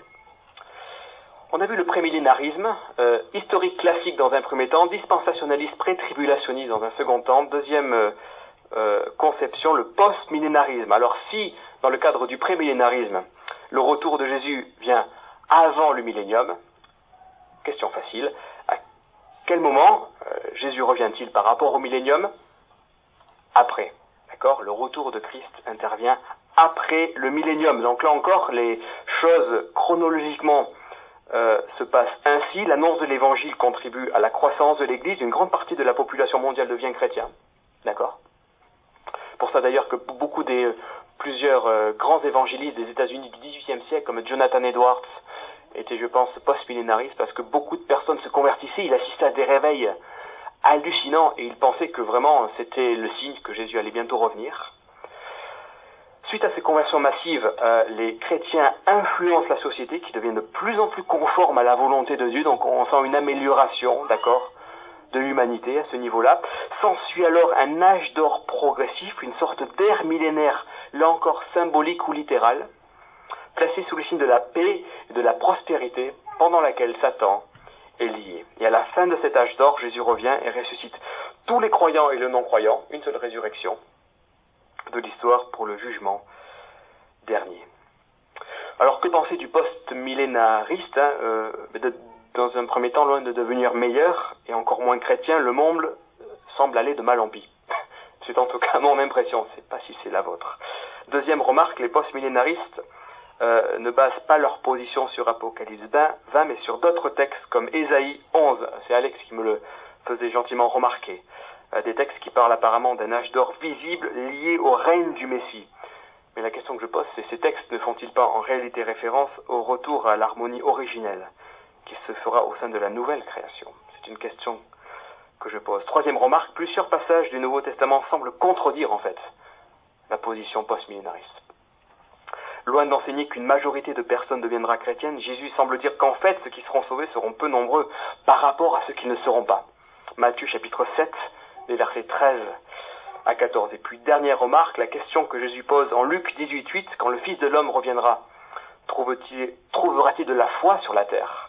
On a vu le prémillénarisme, historique classique dans un premier temps, dispensationaliste pré-tribulationniste dans un second temps, deuxième conception, le post-millénarisme. Alors si, dans le cadre du prémillénarisme, le retour de Jésus vient avant le millénium, question facile, à quel moment Jésus revient-il par rapport au millénium? Après. D'accord? Le retour de Christ intervient après le millénium. Donc là encore, les choses chronologiquement se passent ainsi. L'annonce de l'évangile contribue à la croissance de l'Église. Une grande partie de la population mondiale devient chrétien. D'accord? Pour ça d'ailleurs que plusieurs grands évangélistes des États-Unis du XVIIIe siècle, comme Jonathan Edwards, étaient, je pense, post-millénaristes, parce que beaucoup de personnes se convertissaient. Il assistait à des réveils hallucinants et il pensait que vraiment c'était le signe que Jésus allait bientôt revenir. Suite à ces conversions massives, les chrétiens influencent la société qui devient de plus en plus conforme à la volonté de Dieu, donc on sent une amélioration, d'accord, de l'humanité à ce niveau-là. S'ensuit alors un âge d'or progressif, une sorte d'ère millénaire, là encore symbolique ou littérale, placée sous le signe de la paix et de la prospérité, pendant laquelle Satan est lié. Et à la fin de cet âge d'or, Jésus revient et ressuscite tous les croyants et les non-croyants, une seule résurrection de l'histoire pour le jugement dernier. Alors que penser du post-millénariste dans un premier temps, loin de devenir meilleur et encore moins chrétien, le monde semble aller de mal en pis. C'est en tout cas mon impression, je ne sais pas si c'est la vôtre. Deuxième remarque, les post-millénaristes ne basent pas leur position sur Apocalypse 20, mais sur d'autres textes comme Ésaïe 11. C'est Alex qui me le faisait gentiment remarquer. Des textes qui parlent apparemment d'un âge d'or visible lié au règne du Messie. Mais la question que je pose, c'est ces textes ne font-ils pas en réalité référence au retour à l'harmonie originelle qui se fera au sein de la nouvelle création? C'est une question que je pose. Troisième remarque, plusieurs passages du Nouveau Testament semblent contredire en fait la position post-millénariste. Loin d'enseigner qu'une majorité de personnes deviendra chrétienne, Jésus semble dire qu'en fait, ceux qui seront sauvés seront peu nombreux par rapport à ceux qui ne seront pas. Matthieu chapitre 7, les versets 13 à 14. Et puis, dernière remarque, la question que Jésus pose en Luc 18:8, quand le Fils de l'homme reviendra, trouvera-t-il de la foi sur la terre?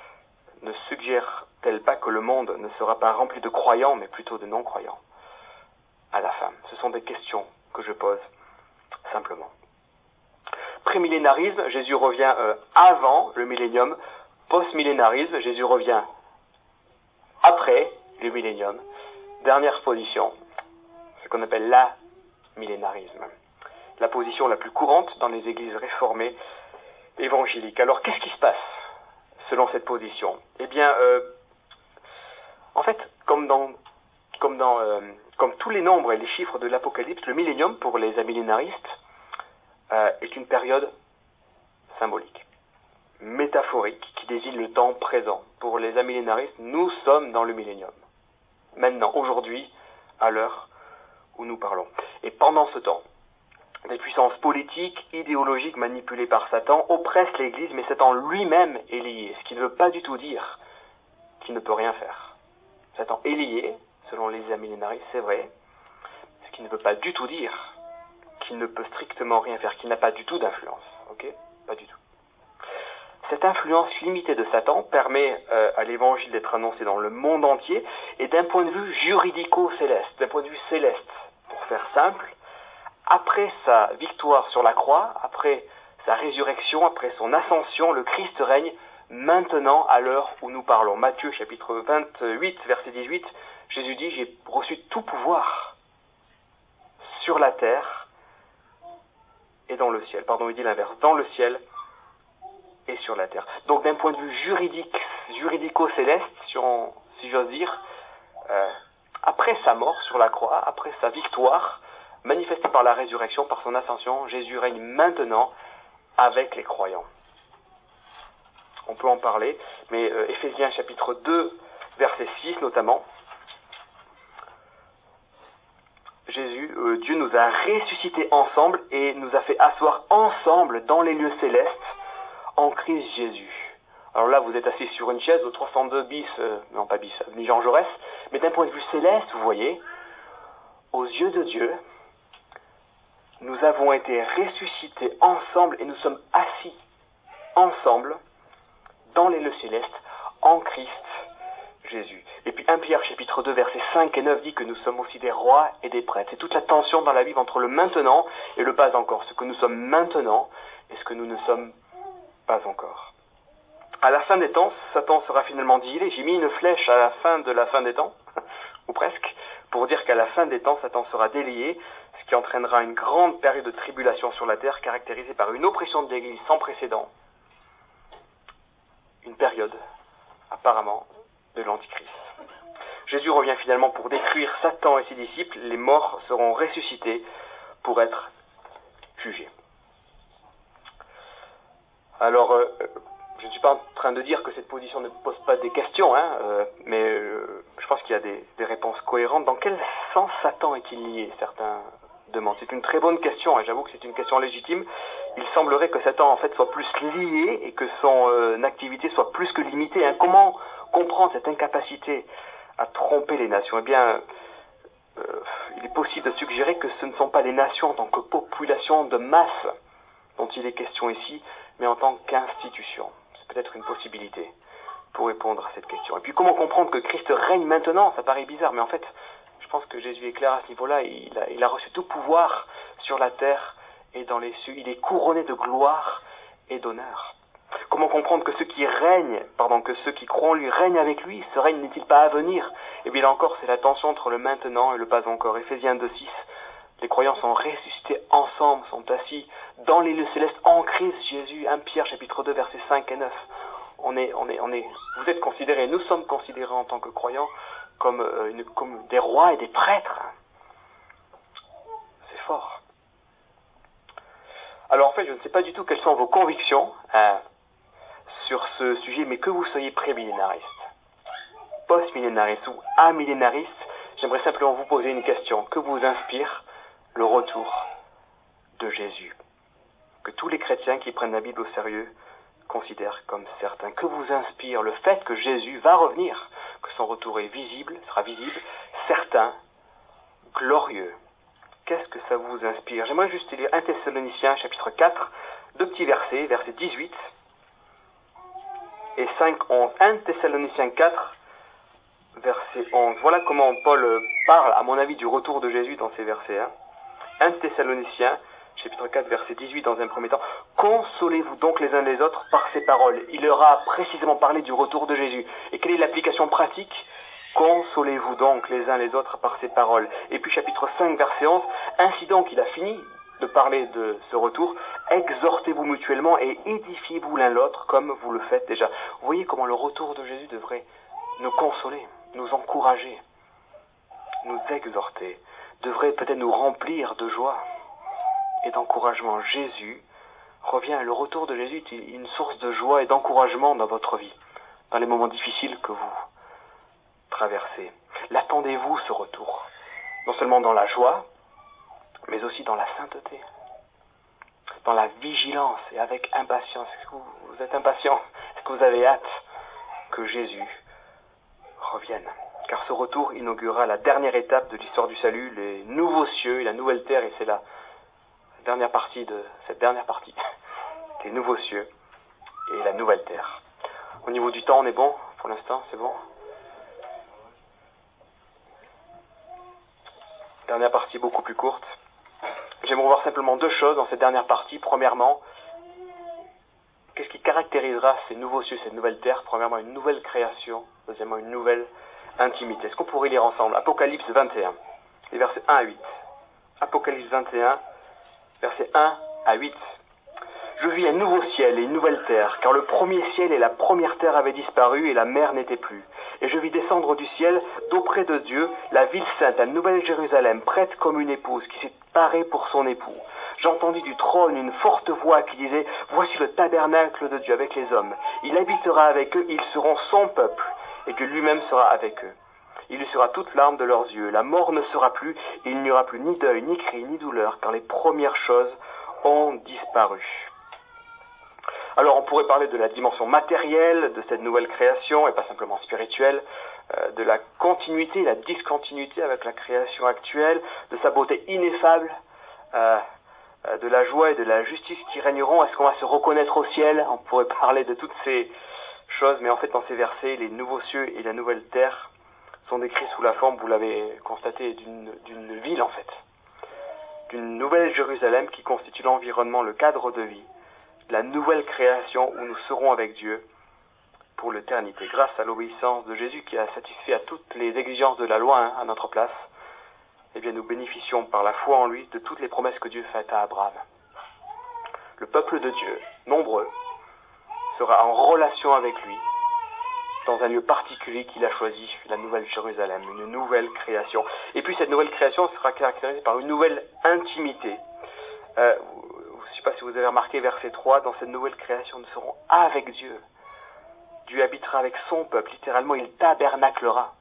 Ne suggère-t-elle pas que le monde ne sera pas rempli de croyants, mais plutôt de non-croyants à la fin? Ce sont des questions que je pose simplement. Prémillénarisme, Jésus revient avant le millénium. Post-millénarisme, Jésus revient après le millénium. Dernière position, ce qu'on appelle l'amillénarisme. La position la plus courante dans les églises réformées évangéliques. Alors, qu'est-ce qui se passe selon cette position? Eh bien, en fait, comme tous les nombres et les chiffres de l'Apocalypse, le millénium, pour les amillénaristes, est une période symbolique, métaphorique, qui désigne le temps présent. Pour les amillénaristes, nous sommes dans le millénium. Maintenant, aujourd'hui, à l'heure où nous parlons. Et pendant ce temps, des puissances politiques, idéologiques manipulées par Satan oppressent l'Église, mais Satan lui-même est lié, ce qui ne veut pas du tout dire qu'il ne peut rien faire. Satan est lié, selon les amillénaristes, c'est vrai, ce qui ne veut pas du tout dire qu'il ne peut strictement rien faire, qu'il n'a pas du tout d'influence. Ok? Pas du tout. Cette influence limitée de Satan permet à l'évangile d'être annoncé dans le monde entier, et d'un point de vue juridico-céleste, d'un point de vue céleste, pour faire simple, après sa victoire sur la croix, après sa résurrection, après son ascension, le Christ règne maintenant à l'heure où nous parlons. Matthieu chapitre 28, verset 18, Jésus dit « J'ai reçu tout pouvoir sur la terre et dans le ciel. » Pardon, il dit l'inverse, dans le ciel et sur la terre. Donc d'un point de vue juridico-céleste, si j'ose dire, après sa mort sur la croix, après sa victoire, manifestée par la résurrection, par son ascension, Jésus règne maintenant avec les croyants. on peut en parler, mais Éphésiens chapitre 2, verset 6 notamment, Dieu nous a ressuscités ensemble et nous a fait asseoir ensemble dans les lieux célestes en Christ Jésus. Alors là, vous êtes assis sur une chaise au 302 bis, non pas bis, avenue Jean Jaurès, mais d'un point de vue céleste, vous voyez, aux yeux de Dieu, nous avons été ressuscités ensemble et nous sommes assis ensemble dans les lieux célestes en Christ Jésus. Et puis 1 Pierre chapitre 2 versets 5 et 9 dit que nous sommes aussi des rois et des prêtres. C'est toute la tension dans la Bible entre le maintenant et le pas encore. Ce que nous sommes maintenant et ce que nous ne sommes pas encore. À la fin des temps, Satan sera finalement annihilé. J'ai mis une flèche à la fin des temps, ou presque, pour dire qu'à la fin des temps, Satan sera délié, ce qui entraînera une grande période de tribulation sur la terre, caractérisée par une oppression de l'Église sans précédent. Une période, apparemment, de l'Antichrist. Jésus revient finalement pour détruire Satan et ses disciples. Les morts seront ressuscités pour être jugés. Alors, je ne suis pas en train de dire que cette position ne pose pas des questions, mais je pense qu'il y a des réponses cohérentes. Dans quel sens Satan est-il lié? Certains demandent. C'est une très bonne question, et j'avoue que c'est une question légitime. Il semblerait que Satan, en fait, soit plus lié et que son activité soit plus que limitée. Comment comprendre cette incapacité à tromper les nations? Eh bien, il est possible de suggérer que ce ne sont pas les nations en tant que population de masse dont il est question ici, mais en tant qu'institution. C'est peut-être une possibilité pour répondre à cette question. Et puis comment comprendre que Christ règne maintenant? Ça paraît bizarre, mais en fait, je pense que Jésus est clair à ce niveau-là. Il a reçu tout pouvoir sur la terre et dans les cieux. Il est couronné de gloire et d'honneur. Comment comprendre que ceux qui croient en lui règnent avec lui? Ce règne n'est-il pas à venir? Et bien là encore, c'est la tension entre le maintenant et le pas encore. Éphésiens 2.6. Les croyants sont ressuscités ensemble, sont assis dans les lieux célestes en Christ Jésus. 1 Pierre chapitre 2 versets 5 et 9. Vous êtes considérés, nous sommes considérés en tant que croyants comme des rois et des prêtres. C'est fort. Alors en fait, je ne sais pas du tout quelles sont vos convictions sur ce sujet, mais que vous soyez pré-millénariste, post-millénariste ou amillénariste, j'aimerais simplement vous poser une question. Que vous inspire le retour de Jésus, que tous les chrétiens qui prennent la Bible au sérieux considèrent comme certain? Que vous inspire le fait que Jésus va revenir, que son retour sera visible, certain, glorieux? Qu'est-ce que ça vous inspire? J'aimerais juste lire 1 Thessaloniciens chapitre 4, deux petits versets, versets 18 et 5-11. 1 Thessaloniciens 4, verset 11. Voilà comment Paul parle, à mon avis, du retour de Jésus dans ces versets. 1 Thessaloniciens, chapitre 4, verset 18, dans un premier temps. Consolez-vous donc les uns les autres par ces paroles. Il leur a précisément parlé du retour de Jésus. Et quelle est l'application pratique? Consolez-vous donc les uns les autres par ces paroles. Et puis chapitre 5, verset 11. Ainsi donc, il a fini de parler de ce retour. Exhortez-vous mutuellement et édifiez-vous l'un l'autre comme vous le faites déjà. Vous voyez comment le retour de Jésus devrait nous consoler, nous encourager, nous exhorter, devrait peut-être nous remplir de joie et d'encouragement. Jésus revient. Le retour de Jésus est une source de joie et d'encouragement dans votre vie, dans les moments difficiles que vous traversez. L'attendez-vous, ce retour? Non seulement dans la joie, mais aussi dans la sainteté, dans la vigilance et avec impatience. Est-ce que vous êtes impatient? Est-ce que vous avez hâte que Jésus revienne? Car ce retour inaugurera la dernière étape de l'histoire du salut, les nouveaux cieux et la nouvelle terre, et c'est la dernière partie de cette dernière partie, les nouveaux cieux et la nouvelle terre. Au niveau du temps, on est bon? Pour l'instant, c'est bon? Dernière partie beaucoup plus courte. J'aimerais voir simplement deux choses dans cette dernière partie. Premièrement, qu'est-ce qui caractérisera ces nouveaux cieux, cette nouvelle terre? Premièrement, une nouvelle création. Deuxièmement, une nouvelle intimité. Est-ce qu'on pourrait lire ensemble Apocalypse 21, les versets 1 à 8. Apocalypse 21, versets 1 à 8. Je vis un nouveau ciel et une nouvelle terre, car le premier ciel et la première terre avaient disparu et la mer n'était plus. Et je vis descendre du ciel, d'auprès de Dieu, la ville sainte, la nouvelle Jérusalem, prête comme une épouse qui s'est parée pour son époux. J'entendis du trône une forte voix qui disait, « Voici le tabernacle de Dieu avec les hommes. Il habitera avec eux, ils seront son peuple, et Dieu lui-même sera avec eux. Il lui sera toute larme de leurs yeux. La mort ne sera plus, et il n'y aura plus ni deuil, ni cri, ni douleur, car les premières choses ont disparu. » Alors on pourrait parler de la dimension matérielle de cette nouvelle création, et pas simplement spirituelle, de la continuité, la discontinuité avec la création actuelle, de sa beauté ineffable, de la joie et de la justice qui régneront. Est-ce qu'on va se reconnaître au ciel? On pourrait parler de toutes ces choses, mais en fait dans ces versets, les nouveaux cieux et la nouvelle terre sont décrits sous la forme, vous l'avez constaté, d'une ville en fait, d'une nouvelle Jérusalem qui constitue l'environnement, le cadre de vie, la nouvelle création où nous serons avec Dieu pour l'éternité, grâce à l'obéissance de Jésus qui a satisfait à toutes les exigences de la loi à notre place. Eh bien, nous bénéficions par la foi en lui de toutes les promesses que Dieu fait à Abraham. Le peuple de Dieu, nombreux, sera en relation avec lui dans un lieu particulier qu'il a choisi, la nouvelle Jérusalem, une nouvelle création. Et puis cette nouvelle création sera caractérisée par une nouvelle intimité. Je ne sais pas si vous avez remarqué, verset 3, dans cette nouvelle création, nous serons avec Dieu. Dieu habitera avec son peuple, littéralement, il tabernaclera.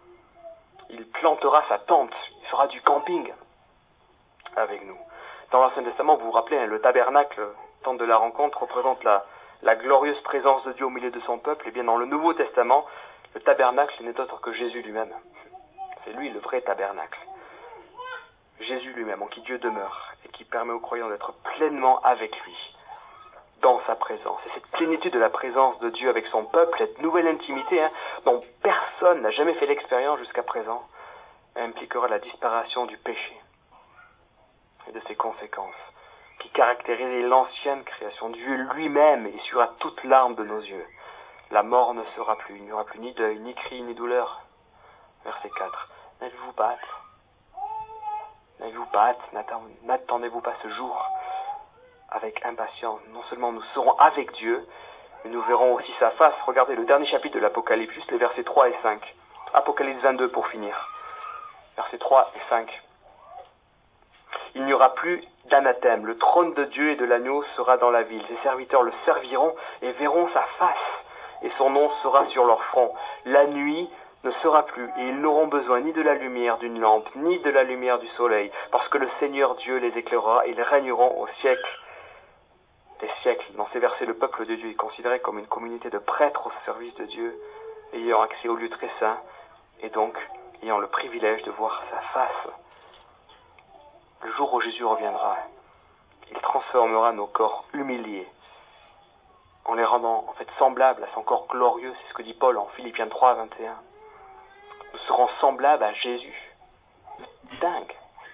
Il plantera sa tente, il fera du camping avec nous. Dans l'Ancien Testament, vous vous rappelez, le tabernacle, tente de la rencontre, représente la glorieuse présence de Dieu au milieu de son peuple. Et bien dans le Nouveau Testament, le tabernacle n'est autre que Jésus lui-même. C'est lui le vrai tabernacle. Jésus lui-même, en qui Dieu demeure, et qui permet aux croyants d'être pleinement avec lui, dans sa présence. Et cette plénitude de la présence de Dieu avec son peuple, cette nouvelle intimité, dont personne n'a jamais fait l'expérience jusqu'à présent, impliquera la disparition du péché et de ses conséquences, qui caractérisait l'ancienne création. Dieu lui-même essuiera toute larme de nos yeux. La mort ne sera plus, il n'y aura plus ni deuil, ni cri, ni douleur. Verset 4. N'êtes-vous pas hâte? N'avez-vous pas hâte? N'attendez-vous pas ce jour avec impatience? Non seulement nous serons avec Dieu, mais nous verrons aussi sa face. Regardez le dernier chapitre de l'Apocalypse, juste les versets 3 et 5. Apocalypse 22 pour finir. Versets 3 et 5. Il n'y aura plus d'anathème. Le trône de Dieu et de l'agneau sera dans la ville. Ses serviteurs le serviront et verront sa face, et son nom sera sur leur front. La nuit ne sera plus, et ils n'auront besoin ni de la lumière d'une lampe, ni de la lumière du soleil, parce que le Seigneur Dieu les éclairera, et ils régneront au siècle des siècles. Dans ces versets, le peuple de Dieu est considéré comme une communauté de prêtres au service de Dieu, ayant accès au lieu très saint, et donc ayant le privilège de voir sa face. Le jour où Jésus reviendra, il transformera nos corps humiliés en les rendant en fait semblables à son corps glorieux. C'est ce que dit Paul en Philippiens 3, 21. Nous serons semblables à Jésus. Dingue.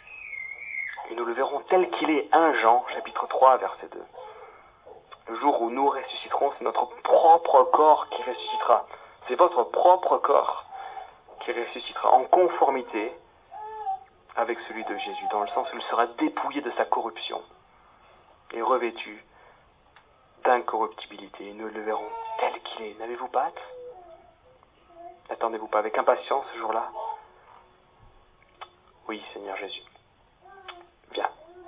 Et nous le verrons tel qu'il est. 1 Jean, chapitre 3, verset 2. Le jour où nous ressusciterons, c'est notre propre corps qui ressuscitera. C'est votre propre corps qui ressuscitera en conformité avec celui de Jésus, dans le sens où il sera dépouillé de sa corruption et revêtu d'incorruptibilité. Et nous le verrons tel qu'il est. N'avez-vous pas hâte? N'attendez-vous pas avec impatience ce jour-là? Oui, Seigneur Jésus. Viens.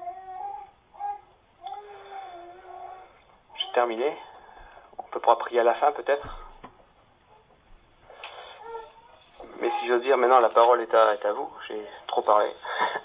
J'ai terminé. On peut pas prier à la fin peut-être? Mais si j'ose dire, maintenant la parole est à vous. J'ai trop parlé.